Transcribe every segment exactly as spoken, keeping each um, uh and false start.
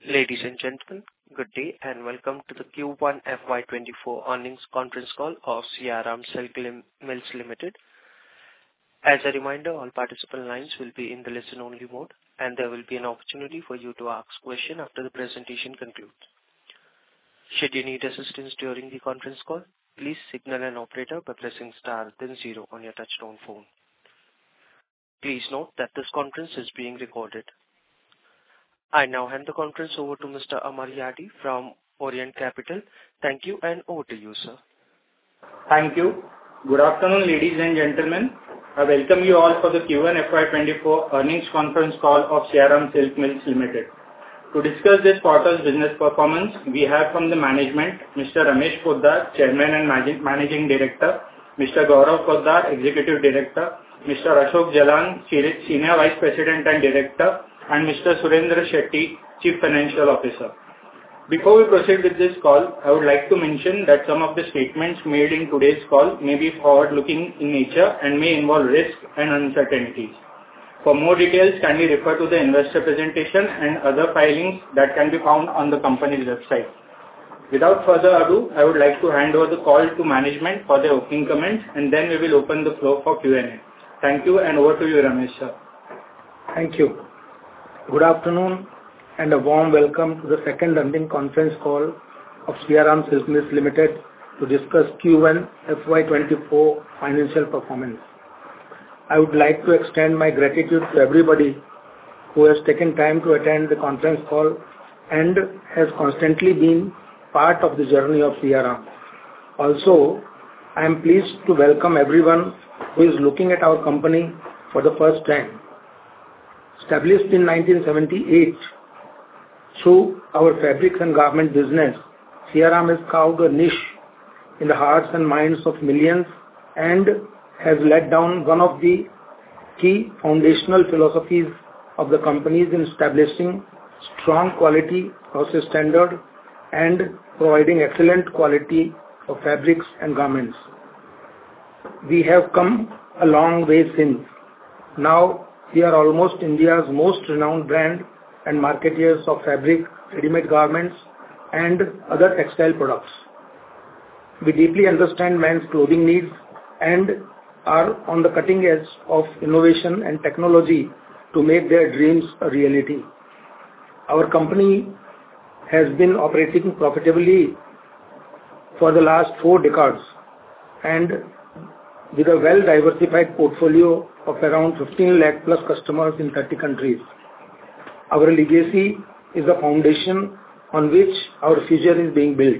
Ladies and gentlemen, good day and welcome to the Q one F Y twenty-four earnings conference call of Shriram Silk Mills Limited. As a reminder, all participant lines will be in the listen-only mode, and there will be an opportunity for you to ask questions after the presentation concludes. Should you need assistance during the conference call, please signal an operator by pressing star then zero on your touchtone phone. Please note that this conference is being recorded. I now hand the conference over to Mister Amar Yadi from Orient Capital. Thank you, and over to you, sir. Thank you. Good afternoon, ladies and gentlemen. I welcome you all for the Q one F Y twenty-four earnings conference call of Shriram Silk Mills Limited. To discuss this quarter's business performance, we have from the management Mister Ramesh Poddar, Chairman and Managing Director, Mister Gaurav Poddar, Executive Director, Mister Ashok Jalan, Senior Vice President and Director, and Mister Surendra Shetty, Chief Financial Officer. Before we proceed with this call, I would like to mention that some of the statements made in today's call may be forward-looking in nature and may involve risks and uncertainties. For more details, kindly refer to the investor presentation and other filings that can be found on the company's website. Without further ado, I would like to hand over the call to management for their opening comments, and then we will open the floor for Q and A. Thank you, and over to you, Ramesh sir. Thank you. Good afternoon and a warm welcome to the second earnings conference call of Shriram Silk Mills Limited to discuss Q one F Y twenty-four financial performance. I would like to extend my gratitude to everybody who has taken time to attend the conference call and has constantly been part of the journey of Shriram. Also, I am pleased to welcome everyone who is looking at our company for the first time. Established in nineteen seventy-eight, through our fabrics and garment business, Shriram has carved a niche in the hearts and minds of millions and has laid down one of the key foundational philosophies of the companies in establishing strong quality, process standard, and providing excellent quality of fabrics and garments. We have come a long way since. Now, we are almost India's most renowned brand and marketeers of fabric, ready-made garments, and other textile products. We deeply understand men's clothing needs and are on the cutting edge of innovation and technology to make their dreams a reality. Our company has been operating profitably for the last four decades and with a well-diversified portfolio of around fifteen lakh plus customers in thirty countries. Our legacy is the foundation on which our future is being built.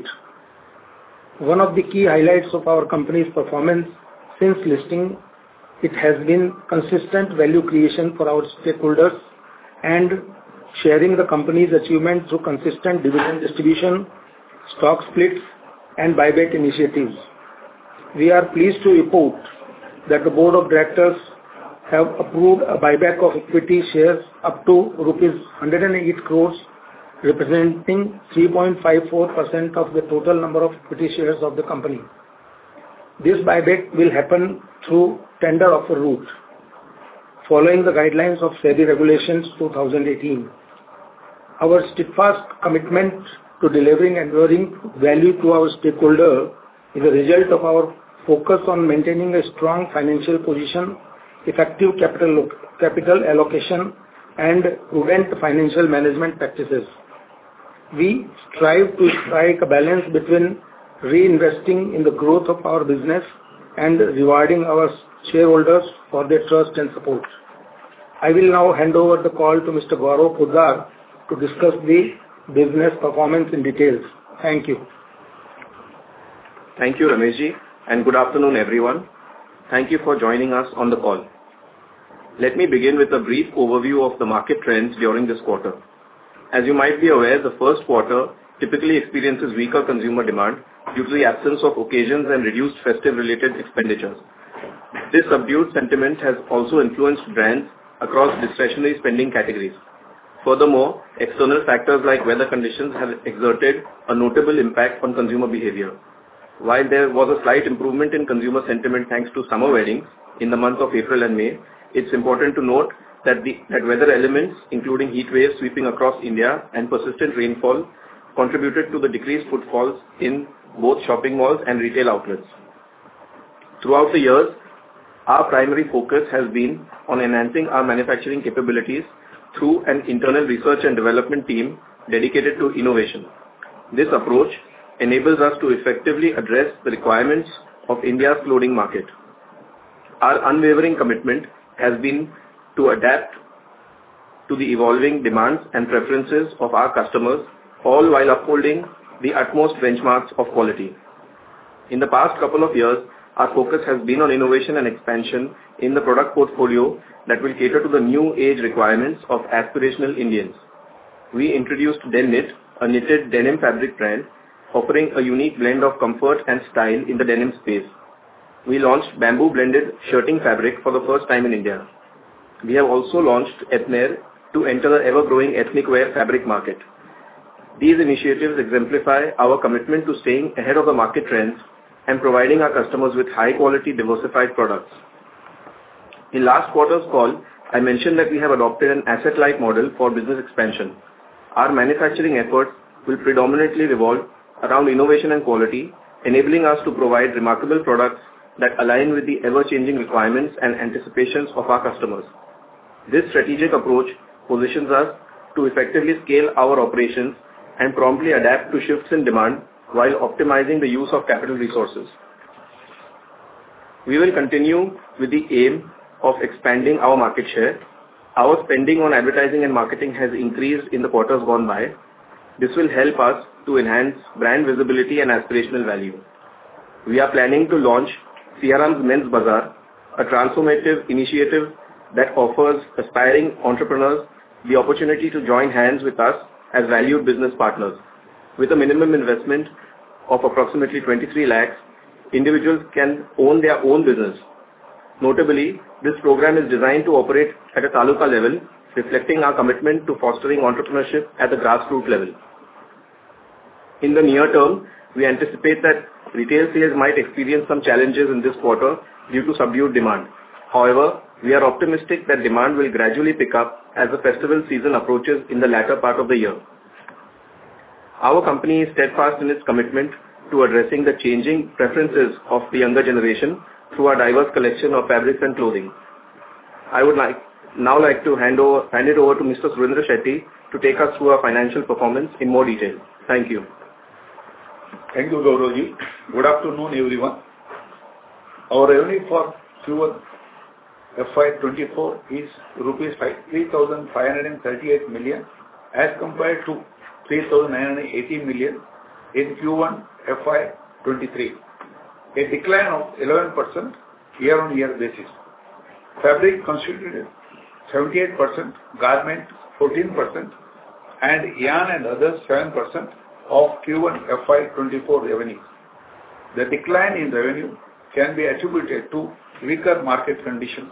One of the key highlights of our company's performance since listing, it has been consistent value creation for our stakeholders and sharing the company's achievements through consistent dividend distribution, stock splits, and buyback initiatives. We are pleased to report that the board of directors have approved a buyback of equity shares up to rupees one hundred eight crores, representing three point five four percent of the total number of equity shares of the company. This buyback will happen through tender offer route, following the guidelines of SEBI Regulations two thousand eighteen. Our steadfast commitment to delivering and enduring value to our stakeholder is a result of our focus on maintaining a strong financial position, effective capital, capital allocation, and prudent financial management practices. We strive to strike a balance between reinvesting in the growth of our business and rewarding our shareholders for their trust and support. I will now hand over the call to Mister Gaurav Poddar to discuss the business performance in details. Thank you. Thank you, Rameshji, and good afternoon, everyone. Thank you for joining us on the call. Let me begin with a brief overview of the market trends during this quarter. As you might be aware, the first quarter typically experiences weaker consumer demand due to the absence of occasions and reduced festive-related expenditures. This subdued sentiment has also influenced brands across discretionary spending categories. Furthermore, external factors like weather conditions have exerted a notable impact on consumer behavior. While there was a slight improvement in consumer sentiment thanks to summer weddings in the month of April and May, it's important to note that, the, that weather elements, including heat waves sweeping across India and persistent rainfall, contributed to the decreased footfalls in both shopping malls and retail outlets. Throughout the years, our primary focus has been on enhancing our manufacturing capabilities through an internal research and development team dedicated to innovation. This approach enables us to effectively address the requirements of India's clothing market. Our unwavering commitment has been to adapt to the evolving demands and preferences of our customers, all while upholding the utmost benchmarks of quality. In the past couple of years, our focus has been on innovation and expansion in the product portfolio that will cater to the new age requirements of aspirational Indians. We introduced DenKnit, a knitted denim fabric brand, offering a unique blend of comfort and style in the denim space. We launched bamboo blended shirting fabric for the first time in India. We have also launched Ethnair to enter the ever-growing ethnic wear fabric market. These initiatives exemplify our commitment to staying ahead of the market trends and providing our customers with high-quality, diversified products. In last quarter's call, I mentioned that we have adopted an asset-light model for business expansion. Our manufacturing efforts will predominantly revolve around innovation and quality, enabling us to provide remarkable products that align with the ever-changing requirements and anticipations of our customers. This strategic approach positions us to effectively scale our operations and promptly adapt to shifts in demand while optimizing the use of capital resources. We will continue with the aim of expanding our market share. Our spending on advertising and marketing has increased in the quarters gone by. This will help us to enhance brand visibility and aspirational value. We are planning to launch C R M's Men's Bazaar, a transformative initiative that offers aspiring entrepreneurs the opportunity to join hands with us as valued business partners. With a minimum investment of approximately twenty-three lakhs, individuals can own their own business. Notably, this program is designed to operate at a taluka level, reflecting our commitment to fostering entrepreneurship at the grassroots level. In the near term, we anticipate that retail sales might experience some challenges in this quarter due to subdued demand. However, we are optimistic that demand will gradually pick up as the festival season approaches in the latter part of the year. Our company is steadfast in its commitment to addressing the changing preferences of the younger generation through our diverse collection of fabrics and clothing. I would like now like to hand, over, hand it over to Mister Surendra Shetty to take us through our financial performance in more detail. Thank you. Thank you, Gauravji. Good afternoon, everyone. Our revenue for Q one F Y twenty-four is rupees three thousand five hundred thirty-eight million as compared to three thousand nine hundred eighty million in Q one F Y twenty-three, a decline of eleven percent year-on-year basis. Fabric constituted seventy-eight percent, garment fourteen percent, and yarn and others seven percent of Q one F Y twenty-four revenue. The decline in revenue can be attributed to weaker market conditions.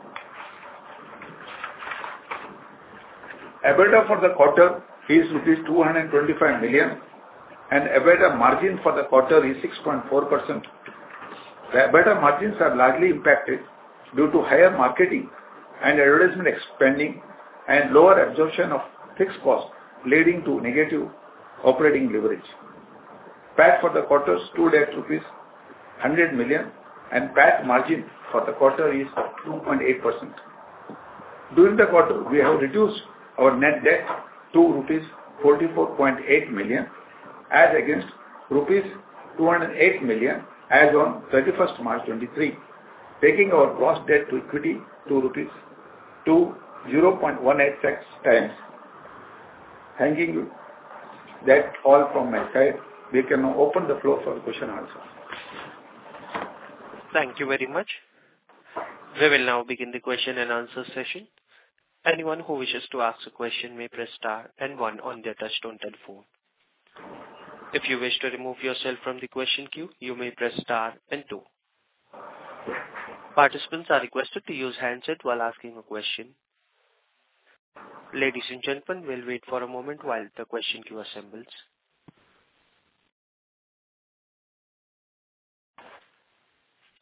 EBITDA for the quarter is rupees two hundred twenty-five million and EBITDA margin for the quarter is six point four percent. The EBITDA margins are largely impacted due to higher marketing and advertisement spending and lower absorption of fixed costs, leading to negative operating leverage. P A T for the quarter stood at rupees one hundred million and P A T margin for the quarter is two point eight percent. During the quarter, we have reduced our net debt to rupees forty-four point eight million as against rupees two hundred eight million as on thirty-first March twenty-three, taking our gross debt to equity to rupees to zero point one eight six times. Thank you. That's all from my side. We can now open the floor for question and answer. Thank you very much. We will now begin the question and answer session. Anyone who wishes to ask a question may press star and one on their touchtone telephone. If you wish to remove yourself from the question queue, you may press star and two. Participants are requested to use handset while asking a question. Ladies and gentlemen, we'll wait for a moment while the question queue assembles.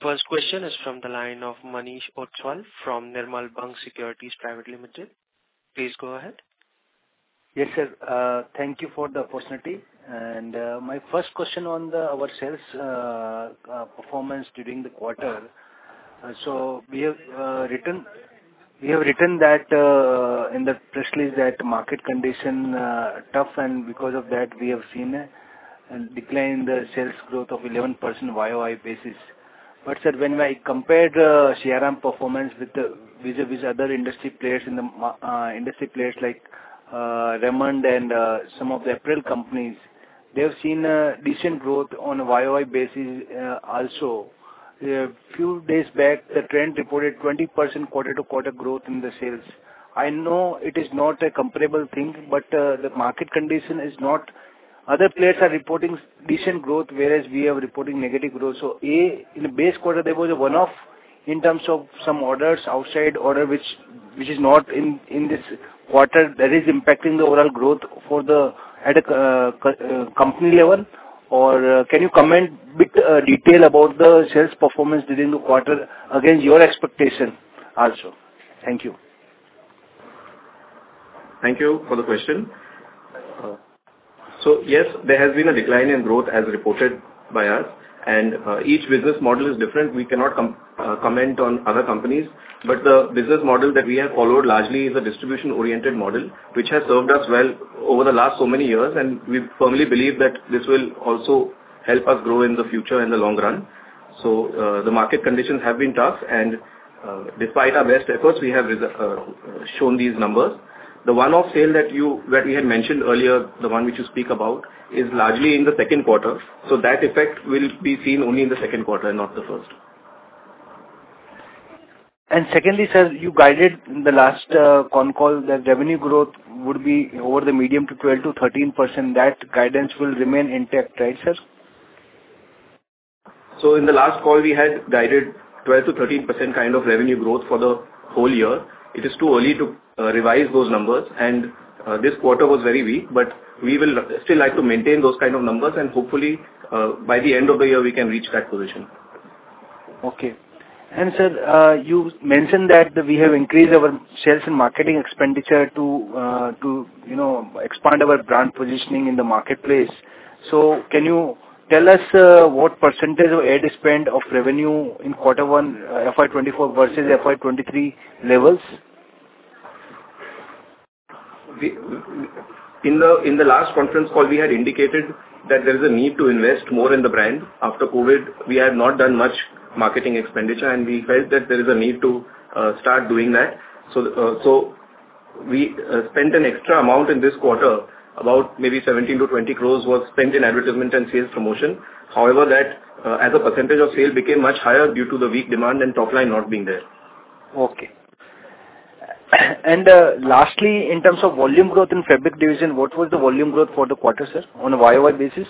First question is from the line of Manish Otswal from Nirmal Bang Securities Private Limited. Please go ahead. Yes, sir. Uh, Thank you for the opportunity. And uh, my first question on the our sales uh, uh, performance during the quarter. Uh, So we have uh, written we have written that uh, in the press release that market condition uh, tough, and because of that, we have seen a a decline in the sales growth of eleven percent Y O Y basis. But sir, when I compared uh, C R M performance with the vis-a-vis other industry players in the ma- uh, industry players like uh, Raymond and uh, some of the apparel companies, they have seen a decent growth on a Y O Y basis uh, also. A few days back, the trend reported twenty percent quarter-to-quarter growth in the sales. I know it is not a comparable thing, but uh, the market condition is not. Other players are reporting decent growth, whereas we are reporting negative growth. So, A, in the base quarter, there was a one-off in terms of some orders, outside order, which which is not in in this quarter, that is impacting the overall growth for the at a uh, co- uh, company level. Or uh, can you comment bit uh, detail about the sales performance during the quarter against your expectation also? Thank you. Thank you for the question. So yes, there has been a decline in growth as reported by us, and uh, each business model is different. We cannot com- uh, comment on other companies, but the business model that we have followed largely is a distribution-oriented model, which has served us well over the last so many years, and we firmly believe that this will also help us grow in the future in the long run. So uh, the market conditions have been tough, and uh, despite our best efforts, we have res- uh, shown these numbers. The one-off sale that you that we had mentioned earlier, the one which you speak about, is largely in the second quarter. So that effect will be seen only in the second quarter and not the first. And secondly, sir, you guided in the last uh, con call that revenue growth would be over the medium to twelve to thirteen percent. That guidance will remain intact, right, sir? So in the last call, we had guided twelve to thirteen percent kind of revenue growth for the whole year. It is too early to uh, revise those numbers, and uh, this quarter was very weak, but we will still like to maintain those kind of numbers, and hopefully uh, by the end of the year we can reach that position. Okay. And sir, uh, you mentioned that we have increased our sales and marketing expenditure to uh, to you know expand our brand positioning in the marketplace. So can you tell us uh, what percentage of ad spend of revenue in quarter one uh, F Y twenty-four versus F Y twenty-three levels? We, in the in the last conference call, we had indicated that there is a need to invest more in the brand. After COVID, we had not done much marketing expenditure, and we felt that there is a need to uh, start doing that. So, uh, so we uh, spent an extra amount in this quarter. About maybe seventeen to twenty crores was spent in advertisement and sales promotion. However, that uh, as a percentage of sale became much higher due to the weak demand and top line not being there. Okay. And uh, lastly, in terms of volume growth in fabric division, what was the volume growth for the quarter, sir, on a Y O Y basis?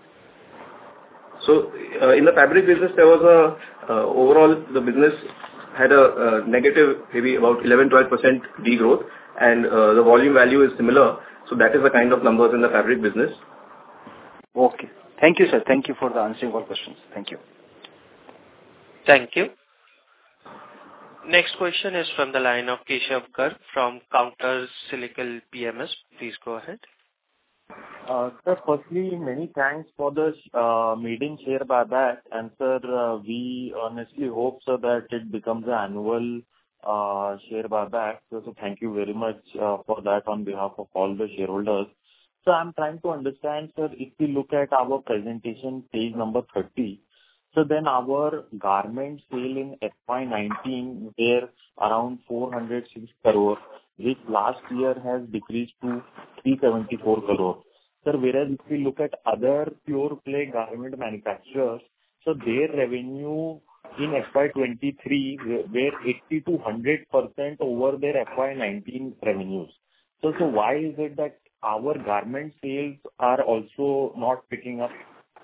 So uh, in the fabric business, there was a uh, overall the business had a uh, negative maybe about eleven to twelve percent degrowth, and uh, the volume value is similar. So that is the kind of numbers in the fabric business. Okay. Thank you, sir. Thank you for the answering all questions. Thank you. Thank you. Next question is from the line of Keshav Garg from Counter Cyclical P M S. Please go ahead. Uh, Sir, firstly, many thanks for the uh, maiden share buyback. And sir, uh, we honestly hope, sir, that it becomes an annual uh, share buyback. So, so thank you very much uh, for that on behalf of all the shareholders. So I'm trying to understand, sir, if we look at our presentation, page number thirty, so then our garment sale in F Y nineteen were around four hundred six crore, which last year has decreased to three seventy-four crore. Sir, whereas if we look at other pure play garment manufacturers, so their revenue in F Y twenty-three were eighty to one hundred percent over their F Y nineteen revenues. So, so why is it that our garment sales are also not picking up?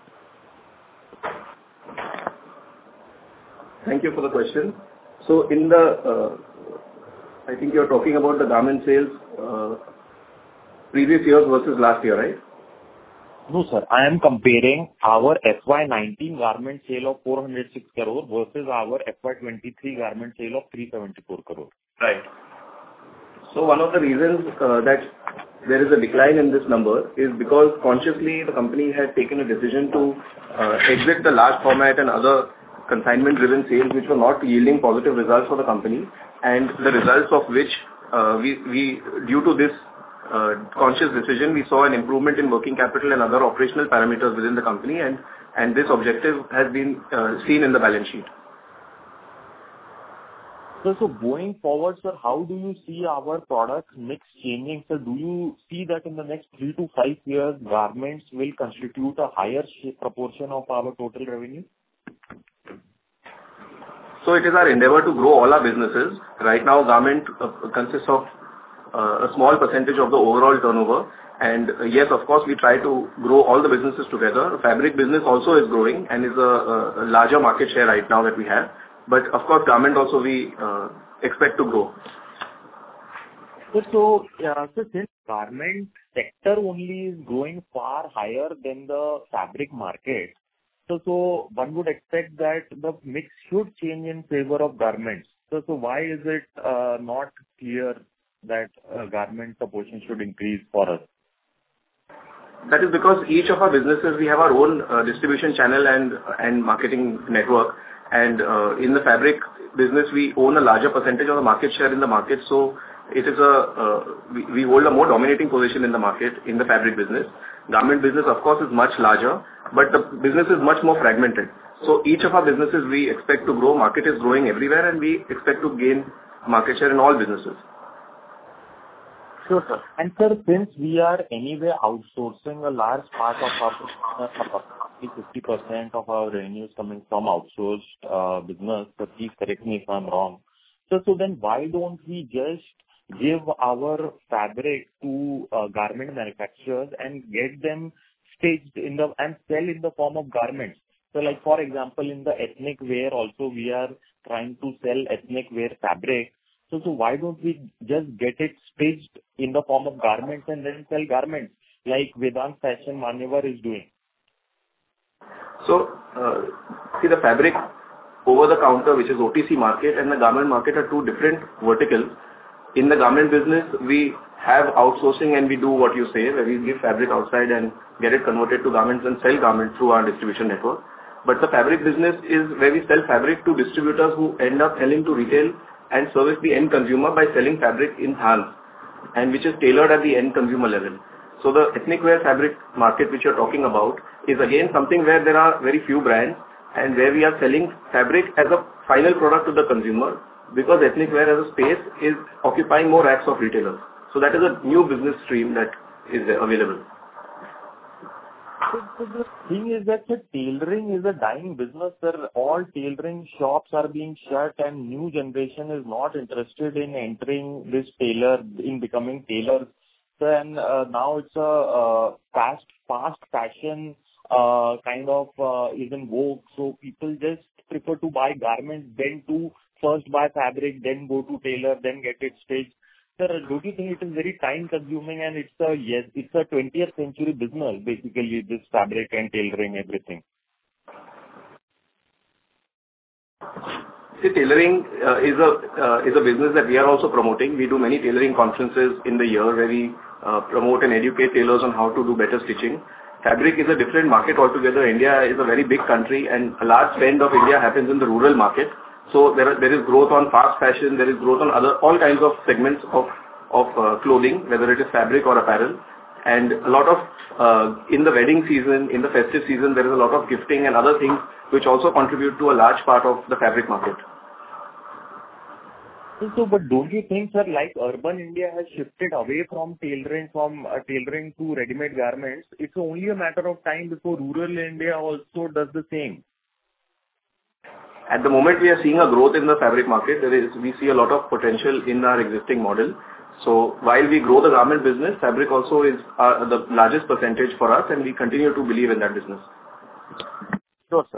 Thank you for the question. So in the, uh, I think you're talking about the garment sales uh, previous years versus last year, right? No, sir. I am comparing our F Y nineteen garment sale of four hundred six crore versus our F Y twenty-three garment sale of three hundred seventy-four crore. Right. So one of the reasons uh, that there is a decline in this number is because consciously the company had taken a decision to uh, exit the large format and other consignment-driven sales which were not yielding positive results for the company, and the results of which uh, we, we, due to this uh, conscious decision, we saw an improvement in working capital and other operational parameters within the company, and, and this objective has been uh, seen in the balance sheet. So, so going forward, sir, how do you see our product mix changing? Sir, do you see that in the next three to five years, garments will constitute a higher proportion of our total revenue? So it is our endeavor to grow all our businesses. Right now, garment uh, consists of uh, a small percentage of the overall turnover. And uh, yes, of course, we try to grow all the businesses together. The fabric business also is growing and is a, a larger market share right now that we have. But of course, garment also we uh, expect to grow. So, so, uh, so since garment sector only is growing far higher than the fabric market, so, so one would expect that the mix should change in favor of garments. So, so why is it uh, not clear that uh, garment proportion should increase for us? That is because each of our businesses, we have our own uh, distribution channel and and marketing network. And uh, in the fabric business, we own a larger percentage of the market share in the market. So it is a uh, we, we hold a more dominating position in the market in the fabric business. Garment business, of course, is much larger, but the business is much more fragmented. So each of our businesses we expect to grow. Market is growing everywhere, and we expect to gain market share in all businesses. Sure, sir. And sir, since we are anyway outsourcing a large part of our business, fifty percent of our revenue is coming from outsourced uh, business, so please correct me if I'm wrong. So, so then why don't we just give our fabric to uh, garment manufacturers and get them staged in the and sell in the form of garments? So like for example, in the ethnic wear also we are trying to sell ethnic wear fabric. So, so why don't we just get it staged in the form of garments and then sell garments like Vedant Fashion Manyavar is doing? So, uh, see the fabric over the counter, which is O T C market, and the garment market are two different verticals. In the garment business, we have outsourcing and we do what you say, where we give fabric outside and get it converted to garments and sell garments through our distribution network. But the fabric business is where we sell fabric to distributors who end up selling to retail and service the end consumer by selling fabric in thans, and which is tailored at the end consumer level. So the ethnic wear fabric market which you're talking about is again something where there are very few brands and where we are selling fabric as a final product to the consumer, because ethnic wear as a space is occupying more racks of retailers. So that is a new business stream that is available. So, so the thing is that the tailoring is a dying business, sir. All tailoring shops are being shut and new generation is not interested in entering this tailor, in becoming tailors. So, and uh, now it's a uh, fast, fast fashion uh, kind of uh, is in vogue. So people just prefer to buy garments, then to first buy fabric, then go to tailor, then get it staged. Sir, don't you think it is very time consuming and it's a, yes, it's a twentieth century business, basically, this fabric and tailoring, everything? See, tailoring uh, is a uh, is a business that we are also promoting. We do many tailoring conferences in the year where we uh, promote and educate tailors on how to do better stitching. Fabric is a different market altogether. India is a very big country, and a large spend of India happens in the rural market. So there, are, there is growth on fast fashion, there is growth on other all kinds of segments of of uh, clothing, whether it is fabric or apparel. And a lot of, uh, in the wedding season, in the festive season, there is a lot of gifting and other things which also contribute to a large part of the fabric market. So, but don't you think, sir, like urban India has shifted away from tailoring, from uh, tailoring to ready-made garments, it's only a matter of time before rural India also does the same? At the moment, we are seeing a growth in the fabric market. There is, we see a lot of potential in our existing model. So while we grow the garment business, fabric also is uh, the largest percentage for us, and we continue to believe in that business. Sure, sir.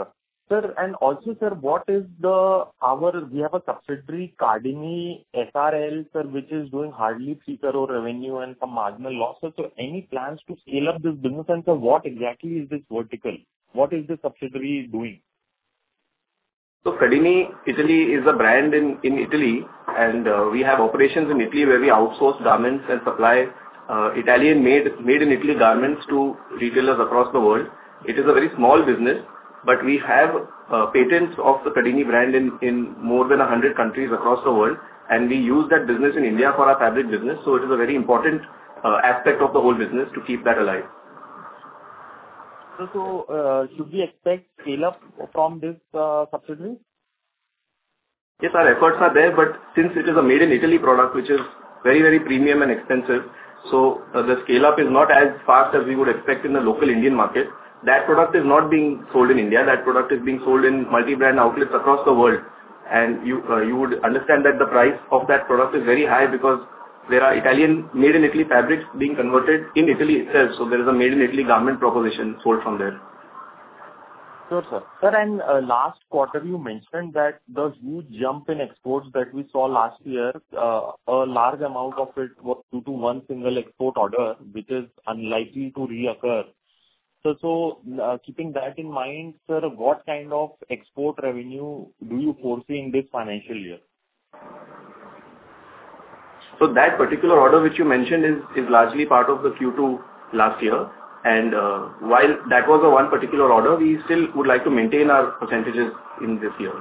Sir, and also, sir, what is the our we have a subsidiary, Cardini S R L, sir, which is doing hardly three crore revenue and some marginal losses. So any plans to scale up this business? And sir, what exactly is this vertical? What is the subsidiary doing? So Cardini Italy is a brand in, in Italy, and uh, we have operations in Italy where we outsource garments and supply uh, Italian made made in Italy garments to retailers across the world. It is a very small business, but we have uh, patents of the Cardini brand in, in more than one hundred countries across the world, and we use that business in India for our fabric business. So it is a very important uh, aspect of the whole business to keep that alive. So, so uh, should we expect scale up from this uh, subsidiary? Yes, our efforts are there, but since it is a made in Italy product, which is very, very premium and expensive, so uh, the scale up is not as fast as we would expect in the local Indian market. That product is not being sold in India. That product is being sold in multi-brand outlets across the world. And you uh, you would understand that the price of that product is very high because there are Italian made in Italy fabrics being converted in Italy itself. So there is a made in Italy garment proposition sold from there. Sure, sir. Sir, and uh, last quarter you mentioned that the huge jump in exports that we saw last year, uh, a large amount of it was due to one single export order, which is unlikely to reoccur. So, so uh, keeping that in mind, sir, what kind of export revenue do you foresee in this financial year? So that particular order which you mentioned is, is largely part of the Q two last year. And uh, while that was a one particular order, we still would like to maintain our percentages in this year.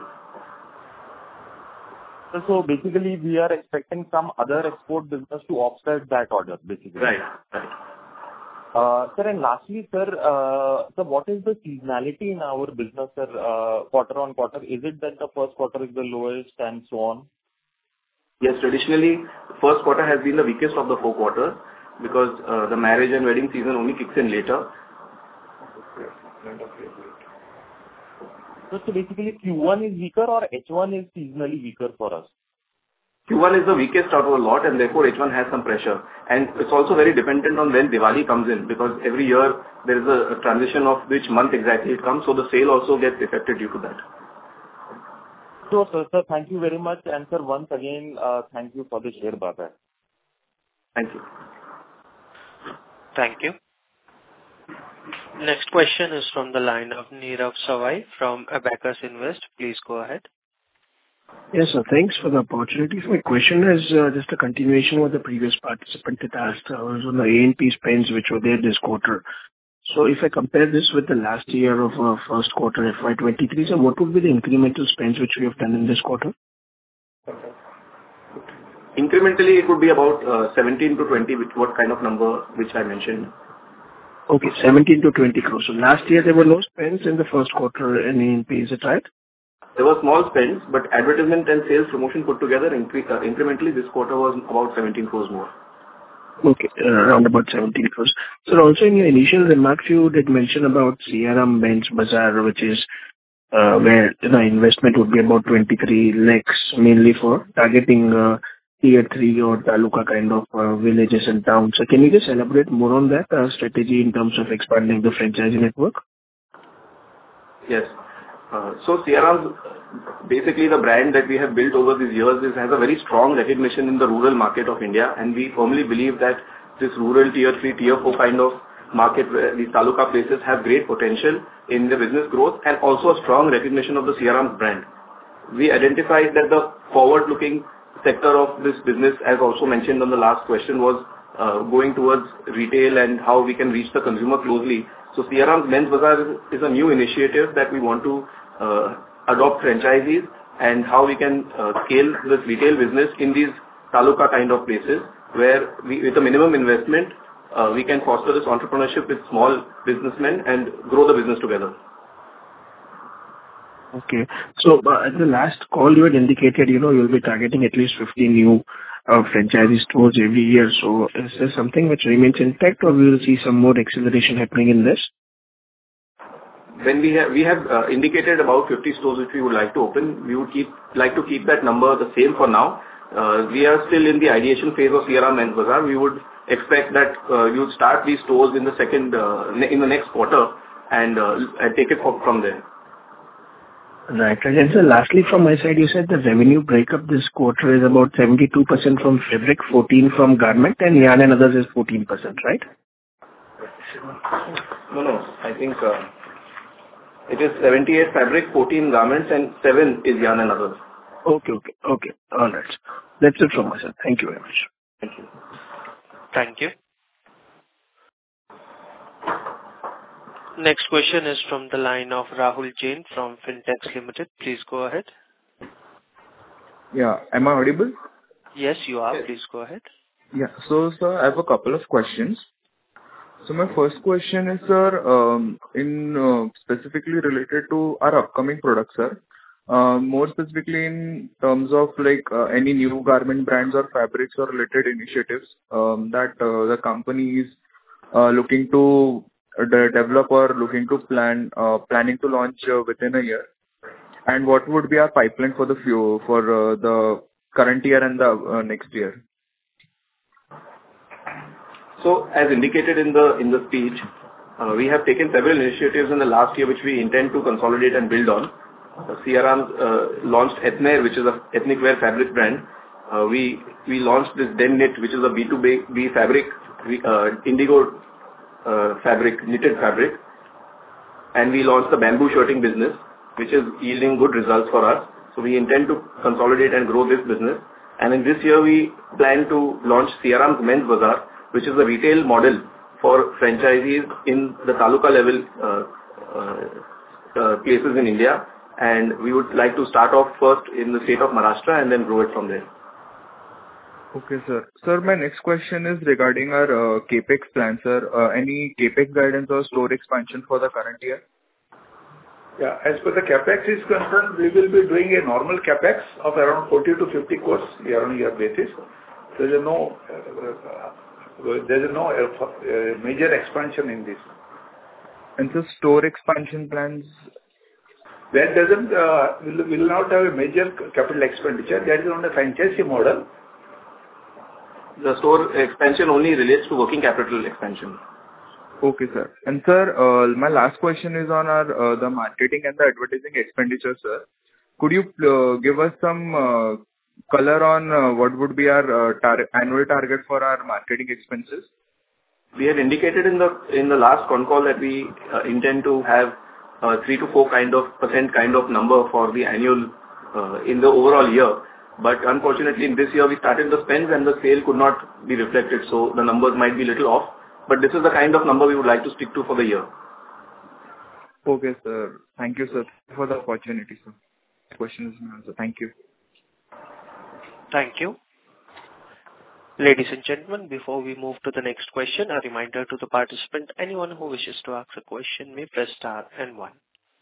So, so basically we are expecting some other export business to offset that order, basically. Right, right. Uh, sir, and lastly, sir, uh, so what is the seasonality in our business, sir, uh, quarter on quarter? Is it that the first quarter is the lowest and so on? Yes, traditionally, first quarter has been the weakest of the four quarters because uh, the marriage and wedding season only kicks in later. So, so basically Q one is weaker or H one is seasonally weaker for us? Q one is the weakest out of a lot and therefore H one has some pressure. And it's also very dependent on when Diwali comes in because every year there is a, a transition of which month exactly it comes. So the sale also gets affected due to that. Sure, sir. Sir, thank you very much. And sir, once again, uh, thank you for the share buyback. Thank you. Thank you. Next question is from the line of Nirav Savai from Abacus Invest. Please go ahead. Yes, sir. Thanks for the opportunity. So my question is uh, just a continuation of what the previous participant had asked. Uh, was on the A and P spends which were there this quarter. So if I compare this with the last year of uh, first quarter F Y twenty-three, so what would be the incremental spends which we have done in this quarter? Incrementally, it would be about uh, seventeen to twenty, which what kind of number which I mentioned. Okay, seventeen to twenty crores. So last year there were no spends in the first quarter in A and P, is it right? There were small spends, but advertisement and sales promotion put together incre- uh, incrementally this quarter was about seventeen crores more. Okay, uh, around about seventeen crores. So also in your initial remarks, you did mention about Siaram Men's Bazaar, which is uh, where the investment would be about twenty-three lakhs, mainly for targeting uh, tier three or taluka kind of uh, villages and towns. So can you just elaborate more on that uh, strategy in terms of expanding the franchisee network? Yes. Uh, so Siaram, basically the brand that we have built over these years is, has a very strong recognition in the rural market of India, and we firmly believe that this rural tier three, tier four kind of market where these taluka places have great potential in the business growth and also a strong recognition of the Siaram brand. We identified that the forward-looking sector of this business, as also mentioned on the last question, was uh, going towards retail and how we can reach the consumer closely. So Siaram's Men's Bazaar is a new initiative that we want to uh, adopt franchisees and how we can uh, scale this retail business in these taluka kind of places where we, with a minimum investment, uh, we can foster this entrepreneurship with small businessmen and grow the business together. Okay. So uh, at the last call you had indicated, you know, you'll be targeting at least fifty new uh, franchisee stores every year. So is there something which remains intact or we will see some more acceleration happening in this? When we have, we have uh, indicated about fifty stores which we would like to open. We would keep, like to keep that number the same for now. Uh, we are still in the ideation phase of Siaram Men's Bazaar. We would expect that uh, you would start these stores in the second, uh, in the next quarter and, uh, and take it from there. Right. Right. And so lastly, from my side, you said the revenue breakup this quarter is about seventy-two percent from fabric, fourteen from garment, and yarn and others is fourteen percent, right? No, no. I think uh, it is seventy-eight fabric, fourteen garments, and seven is yarn and others. Okay. Okay. Okay. All right. That's it from my side. Thank you very much. Thank you. Thank you. Next question is from the line of Rahul Jain from Fintex Limited. Please go ahead. Yeah. Am I audible? Yes, you are. Please go ahead. Yeah. So, sir, I have a couple of questions. So my first question is, sir, um, in uh, specifically related to our upcoming products, sir. Uh, more specifically in terms of like uh, any new garment brands or fabrics or related initiatives um, that uh, the company is uh, looking to uh, de- develop or looking to plan, uh, planning to launch uh, within a year, and what would be our pipeline for the few for uh, the current year and the uh, next year? So, as indicated in the in the speech, uh, we have taken several initiatives in the last year which we intend to consolidate and build on. Uh, C R M uh, launched Ethnair, which is a ethnic wear fabric brand. Uh, we we launched this Den Knit, which is a B two B fabric, we, uh, indigo uh, fabric, knitted fabric, and we launched the bamboo shirting business, which is yielding good results for us. So we intend to consolidate and grow this business. And in this year, we plan to launch C R M's Men's Bazaar, which is a retail model for franchisees in the taluka level uh, uh, uh, places in India. And we would like to start off first in the state of Maharashtra and then grow it from there. Okay, sir. Sir, my next question is regarding our uh, CapEx plan, sir. Uh, any CapEx guidance or store expansion for the current year? Yeah, as per the CapEx is concerned, we will be doing a normal CapEx of around forty to fifty crores year-on-year basis. There is no, uh, there is no uh, major expansion in this. And so store expansion plans? That doesn't, uh, will, will not have a major capital expenditure. That is on the franchisee model. The store expansion only relates to working capital expansion. Okay, sir. And sir, uh, my last question is on our uh, the marketing and the advertising expenditure, sir. Could you uh, give us some uh, color on uh, what would be our uh, tar- annual target for our marketing expenses? We had indicated in the in the last con call that we uh, intend to have uh, three to four kind of percent kind of number for the annual uh, in the overall year. But unfortunately, in this year we started the spends and the sale could not be reflected, so the numbers might be a little off. But this is the kind of number we would like to stick to for the year. Okay, sir. Thank you, sir, for the opportunity, sir. Question is answered. Thank you. Thank you. Ladies and gentlemen, before we move to the next question, a reminder to the participant, anyone who wishes to ask a question may press star and one.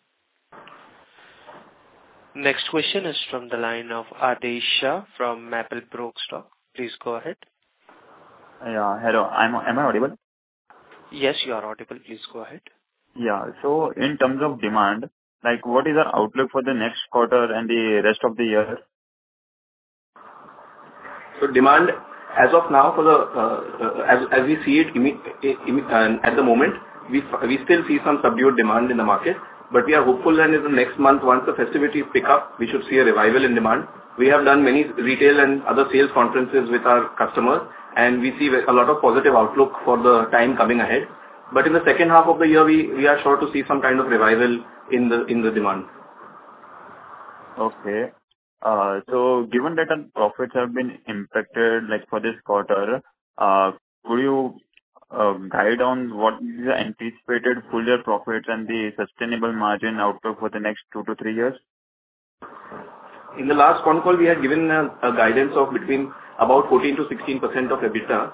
Next question is from the line of Adesh Shah from Maple Brokestock. Please go ahead. Yeah, hello. I'm, am I audible? Yes, you are audible. Please go ahead. Yeah. So in terms of demand, like what is our outlook for the next quarter and the rest of the year? So demand as of now for the uh, as as we see it imi- imi- uh, at the moment, we we still see some subdued demand in the market, but we are hopeful that in the next month, once the festivities pick up, we should see a revival in demand. We have done many retail and other sales conferences with our customers, and we see a lot of positive outlook for the time coming ahead. But in the second half of the year, we, we are sure to see some kind of revival in the in the demand. Okay. Uh, so given that our profits have been impacted like for this quarter, uh, could you uh, guide on what is the anticipated full year profits and the sustainable margin outlook for the next two to three years? In the last con call, we had given a, a guidance of between about fourteen to sixteen percent of EBITDA,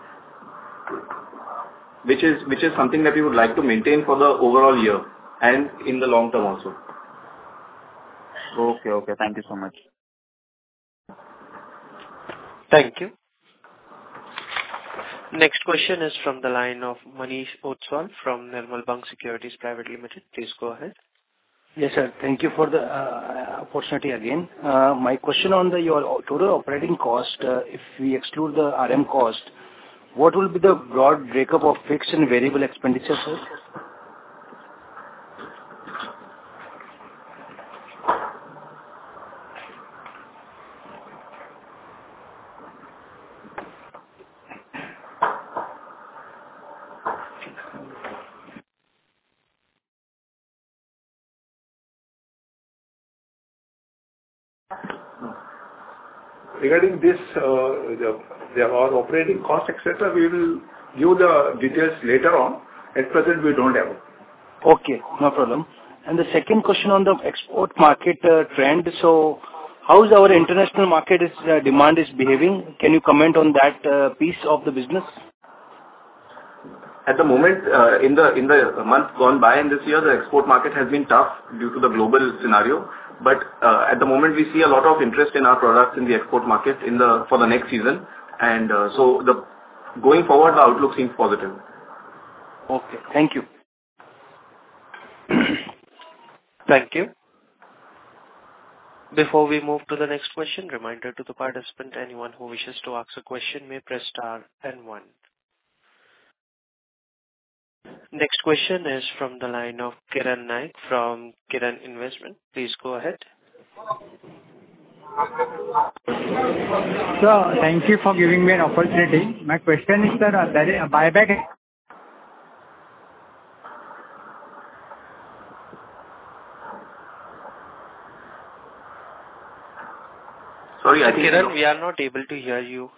which is which is something that we would like to maintain for the overall year and in the long term also. Okay, okay. Thank you so much. Thank you. Next question is from the line of Manish Otswal from Nirmal Bang Securities Private Limited. Please go ahead. Yes, sir. Thank you for the uh, opportunity again. Uh, my question on the your total operating cost, uh, if we exclude the R M cost, what will be the broad breakup of fixed and variable expenditure, sir? regarding this, uh, the, the, our operating cost, et cetera, we will give the details later on. At present, we don't have. Okay, no problem. And the second question on the export market uh, trend. So, how is our international market is uh, demand is behaving? Can you comment on that uh, piece of the business? At the moment, uh, in the in the month gone by in this year, the export market has been tough due to the global scenario. But uh, at the moment, we see a lot of interest in our products in the export market in the for the next season, and uh, so the going forward, the outlook seems positive. Okay, thank you. Thank you. Before we move to the next question, reminder to the participant: anyone who wishes to ask a question may press star and one. Next question is from the line of Kiran Naik from Kiran Investment. Please go ahead. Sir, thank you for giving me an opportunity. My question is, sir, uh, there is a buyback. Sorry, I think Kiran, we are not able to hear you.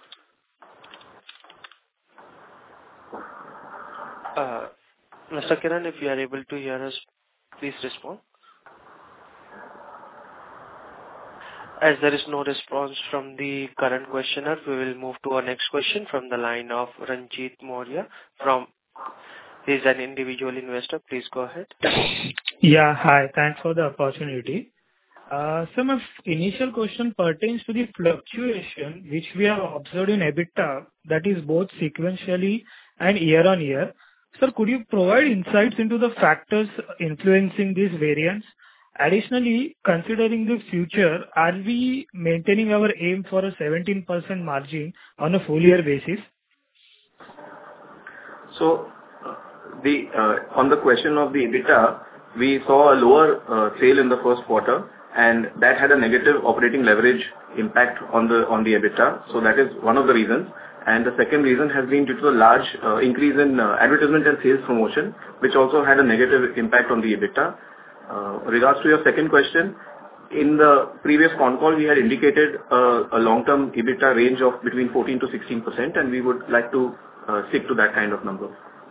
Uh, Mister Kiran, if you are able to hear us, please respond. As there is no response from the current questioner, we will move to our next question from the line of Ranjit Maurya from, he is an individual investor. Please go ahead. Yeah, hi. Thanks for the opportunity. Uh, so my initial question pertains to the fluctuation which we have observed in EBITDA, that is both sequentially and year on year. Sir, could you provide insights into the factors influencing these variants? Additionally, considering the future, are we maintaining our aim for a seventeen percent margin on a full year basis? So, uh, the uh, on the question of the EBITDA, we saw a lower uh, sale in the first quarter, and that had a negative operating leverage impact on the on the EBITDA. So that is one of the reasons. And the second reason has been due to the large uh, increase in uh, advertisement and sales promotion, which also had a negative impact on the EBITDA. Uh, regards to your second question, in the previous con call, we had indicated uh, a long-term EBITDA range of between fourteen to sixteen percent, and we would like to uh, stick to that kind of number.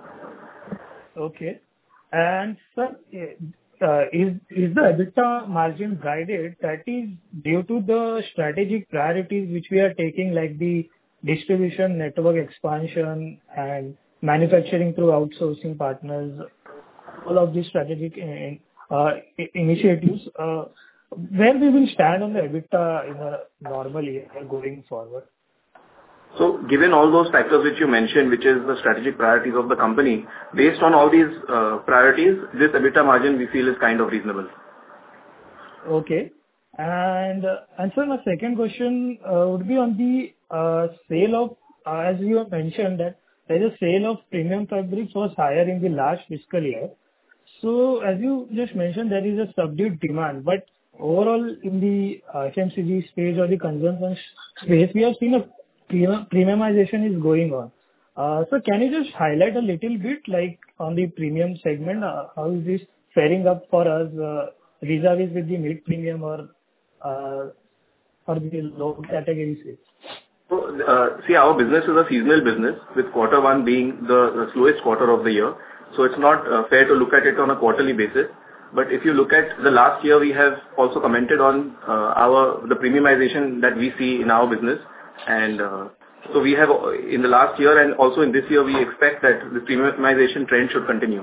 Okay. And sir, uh, is is the EBITDA margin guided? That is due to the strategic priorities which we are taking, like the distribution network expansion and manufacturing through outsourcing partners, all of these strategic uh, initiatives, uh, where we will stand on the EBITDA in a normal year going forward? So given all those factors which you mentioned, which is the strategic priorities of the company, based on all these uh, priorities, this EBITDA margin we feel is kind of reasonable. Okay. And uh, and so my second question uh, would be on the uh, sale of, uh, as you have mentioned that there is a sale of premium fabrics was higher in the last fiscal year. So as you just mentioned, there is a subdued demand, but overall in the uh, F M C G space or the consumption space, we have seen a premiumization is going on. Uh, so can you just highlight a little bit, like on the premium segment, uh, how is this faring up for us uh, vis-a-vis with the mid premium or uh, or the low category sales? So, uh, see, our business is a seasonal business, with quarter one being the, the slowest quarter of the year. So it's not uh, fair to look at it on a quarterly basis. But if you look at the last year, we have also commented on uh, our the premiumization that we see in our business. And uh, so we have in the last year and also in this year, we expect that the premiumization trend should continue.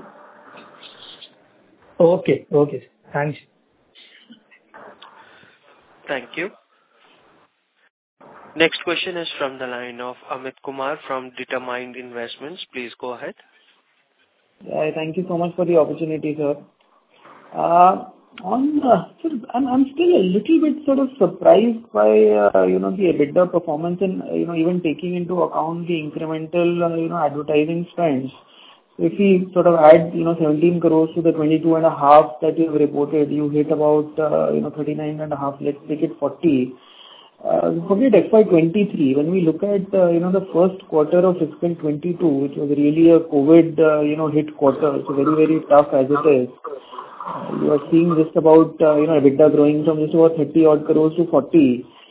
Okay. Okay. Thanks. Thank you. Next question is from the line of Amit Kumar from Determined Investments. Please go ahead. Uh, thank you so much for the opportunity, sir. Uh, on, uh, sir, I'm, I'm still a little bit sort of surprised by, uh, you know, the EBITDA performance and, uh, you know, even taking into account the incremental, uh, you know, advertising spends. If we sort of add, you know, seventeen crores to the twenty-two and a half that you have reported, you hit about, uh, you know, thirty-nine and a half, let's take it forty. Uh, forget F Y twenty-three, when we look at, uh, you know, the first quarter of fiscal twenty-two, which was really a COVID, uh, you know, hit quarter, so very, very tough as it is. Uh, you are seeing just about, uh, you know, EBITDA growing from just about thirty odd crores to forty.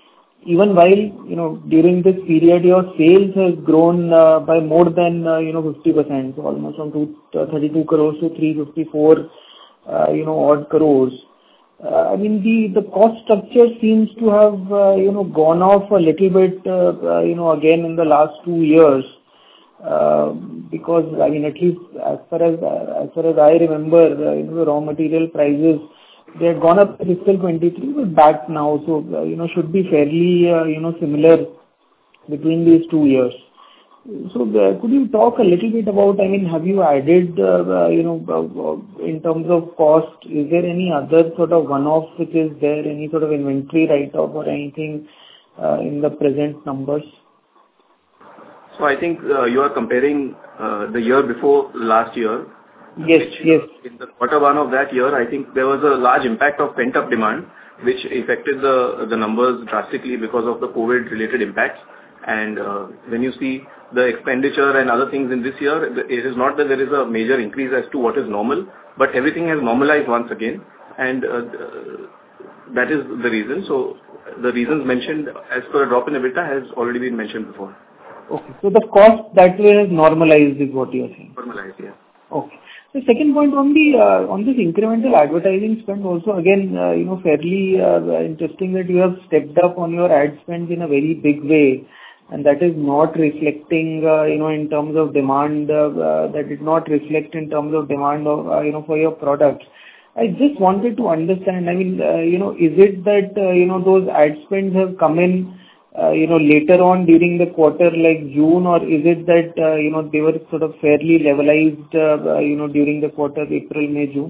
even while, you know, during this period, your sales has grown uh, by more than, uh, you know, fifty percent, so almost from two, uh, thirty-two crores to three hundred fifty-four, uh, you know, odd crores. Uh, I mean, the, the cost structure seems to have, uh, you know, gone off a little bit, uh, uh, you know, again in the last two years. Uh, because, I mean, at least as far as, uh, as far as I remember, uh, you know, the raw material prices, they had gone up in fiscal twenty-three, but back now. So, uh, you know, should be fairly, uh, you know, similar between these two years. So, uh, could you talk a little bit about, I mean, have you added, uh, uh, you know, uh, in terms of cost, is there any other sort of one-off which is there, any sort of inventory write-off or anything uh, in the present numbers? So I think uh, you are comparing uh, the year before last year. Yes, yes. In the quarter one of that year, I think there was a large impact of pent-up demand, which affected the the numbers drastically because of the COVID-related impacts. And uh, when you see the expenditure and other things in this year, it is not that there is a major increase as to what is normal, but everything has normalized once again, and uh, that is the reason. So the reasons mentioned as per a drop in EBITDA has already been mentioned before. Okay. So the cost that way has normalized is what you are saying? Normalized, yeah. Okay. The second point on the uh, on this incremental advertising spend also, again, uh, you know, fairly uh, interesting that you have stepped up on your ad spend in a very big way, and that is not reflecting, uh, you know, in terms of demand, uh, uh, that did not reflect in terms of demand of, uh, you know, for your products. I just wanted to understand, I mean, uh, you know, is it that, uh, you know, those ad spends have come in, Uh, you know, later on during the quarter like June, or is it that, uh, you know, they were sort of fairly levelized, uh, uh, you know, during the quarter April, May, June?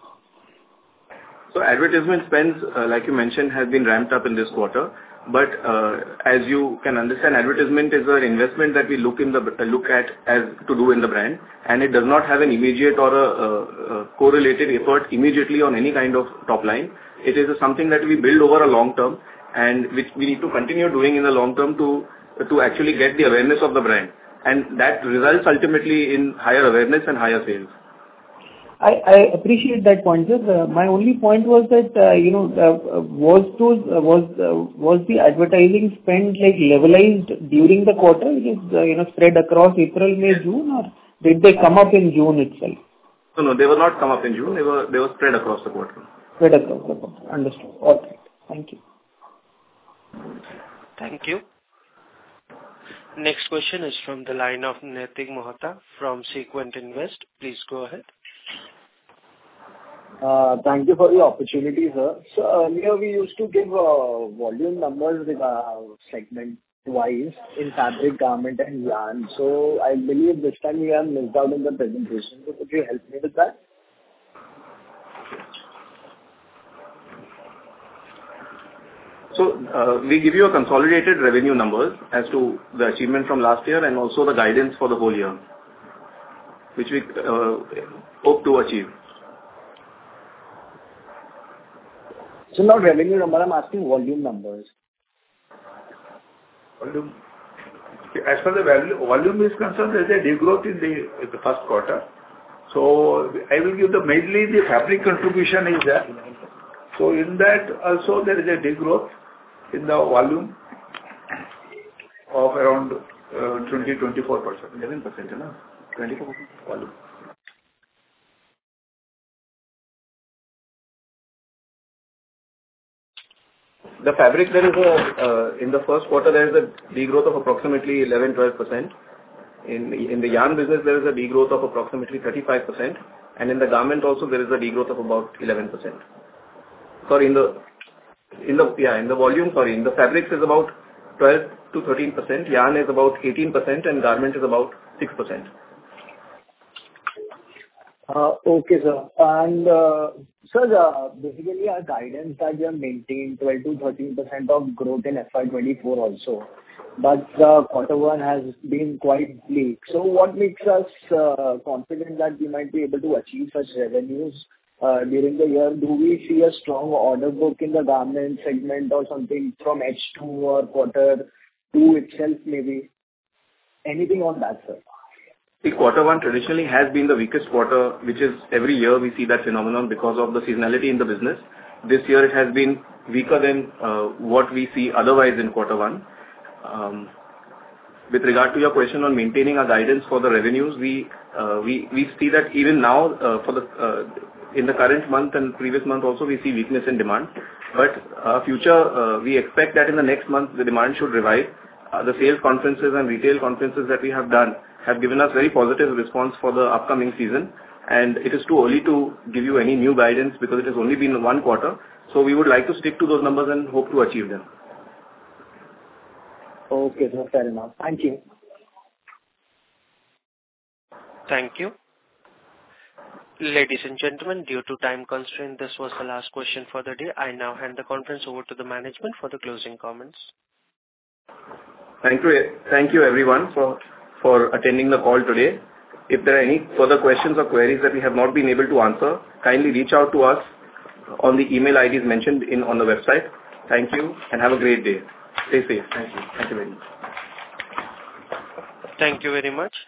So advertisement spends, uh, like you mentioned, has been ramped up in this quarter. But uh, as you can understand, advertisement is an investment that we look in the uh, look at as to do in the brand, and it does not have an immediate or a, a, a correlated effort immediately on any kind of top line. It is something that we build over a long term, and which we need to continue doing in the long term to to actually get the awareness of the brand, and that results ultimately in higher awareness and higher sales. I, I appreciate that point, sir. Uh, my only point was that, uh, you know, uh, was those uh, was uh, was the advertising spend like levelized during the quarter, which is uh, you know spread across April, May, June, or did they come up in June itself? No, no, they were not come up in June. They were they were spread across the quarter. Spread across the quarter. Understood. All right. Thank you. Thank you. Next question is from the line of Naitik Mohata from Sequent Invest. Please go ahead. Uh, Thank you for the opportunity, sir. So earlier we used to give uh, volume numbers with uh, segment-wise in fabric, garment, and yarn. So I believe this time we have missed out in the presentation. So could you help me with that? So uh, we give you a consolidated revenue numbers as to the achievement from last year and also the guidance for the whole year, which we uh, hope to achieve. So not revenue number, I'm asking volume numbers. Volume. As far as the value, volume is concerned, there is a degrowth in the, in the first quarter. So I will give the mainly the fabric contribution is there. So in that also there is a degrowth in the volume of around uh, twenty to twenty-four percent. eleven percent, no? twenty-four percent volume. The fabric, there is a, uh, in the first quarter, there is a degrowth of approximately eleven to twelve percent. In, in the yarn business, there is a degrowth of approximately thirty-five percent. And in the garment also, there is a degrowth of about eleven percent. Sorry, in the, in the, yeah, in the volume, sorry, in the fabrics is about twelve to thirteen percent. Yarn is about eighteen percent and garment is about six percent. Uh, Okay, sir. And, uh, sir, uh, basically our guidance that we have maintained twelve to thirteen percent of growth in F Y twenty-four also, but uh, quarter one has been quite bleak. So what makes us uh, confident that we might be able to achieve such revenues uh, during the year? Do we see a strong order book in the garment segment or something from H two or quarter two itself maybe? Anything on that, sir? The quarter one traditionally has been the weakest quarter, which is every year we see that phenomenon because of the seasonality in the business. this year it has been weaker than uh, what we see otherwise in quarter one. Um, with regard to your question on maintaining our guidance for the revenues, we uh, we we see that even now uh, for the uh, in the current month and previous month also we see weakness in demand. But uh, future uh, we expect that in the next month the demand should revive. Uh, the sales conferences and retail conferences that we have done have given us very positive response for the upcoming season. And it is too early to give you any new guidance because it has only been one quarter. So we would like to stick to those numbers and hope to achieve them. Okay, sir. Fair enough. Thank you. Thank you. Ladies and gentlemen, due to time constraint, this was the last question for the day. I now hand the conference over to the management for the closing comments. Thank you, thank you everyone for, for attending the call today. If there are any further questions or queries that we have not been able to answer, kindly reach out to us on the email I Ds mentioned in on the website. Thank you and have a great day. Stay safe. Thank you. Thank you very much. Thank you very much.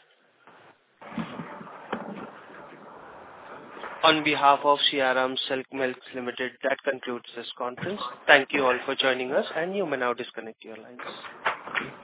On behalf of Shriram Silk Mills Limited, that concludes this conference. Thank you all for joining us, and you may now disconnect your lines.